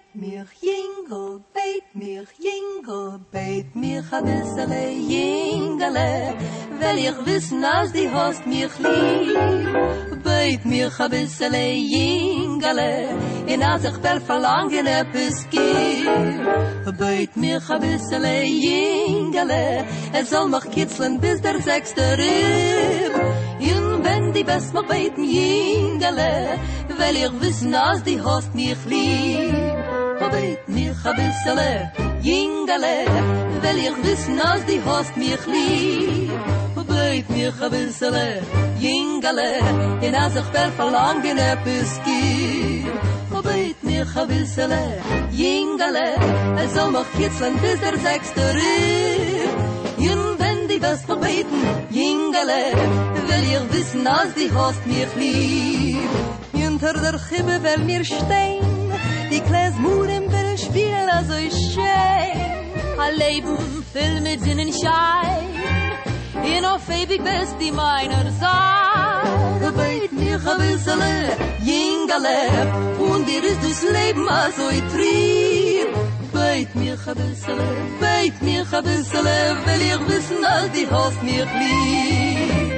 beit mir a bissele Jingele, weil ich wissen, als die hast mich lieb. Beit mir a bissele Jingele, in als ich will verlangen etwas gib. Beit mir a bissele Jingele, soll mich kitzeln bis der 6. Rib. Und wenn die Best mich beiten Jingele, weil ich wissen, als die hast mich lieb. Beit mir a bissele Jingele, weil ich wissen, als die hast mich lieb. Beit mir a bissele Jingele, in als ich will verlangen etwas gib. Beit mir a bissele Jingele, soll mich kitzeln bis der 6. Rib. Und wenn die Best mich beiten Jingele, will ich wissen, als die hast mich lieb. Unter der Chibbe will mir stehen, die Klesmuren will spielen so schön. Ein Leben voll mit Sonnenschein, in auf ewig bist die meiner sein. Beit mir a bissele Jingele, und dir ist das Leben so trieb. Beit mir a bissele, will ich wissen, als die hast mich lieb.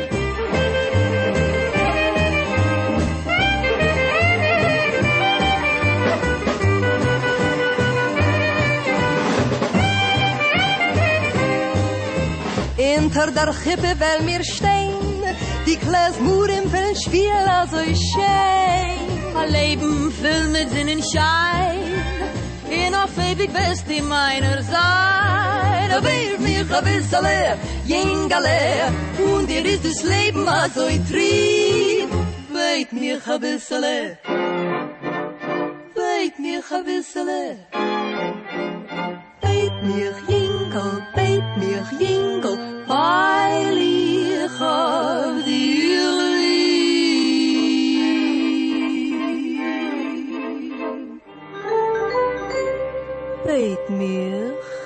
Hinter der Chippe will mir stehen, die Klesmuren will spielen so schön. Ein Leben voll mit Sonnenschein, in auf ewig bist die meiner Seite. Beit mir a bissele Jingele, und dir ist das Leben so trieb. Beit mir a bissele, beit mir Jingel, weil ich hab dir lieb. Beit mir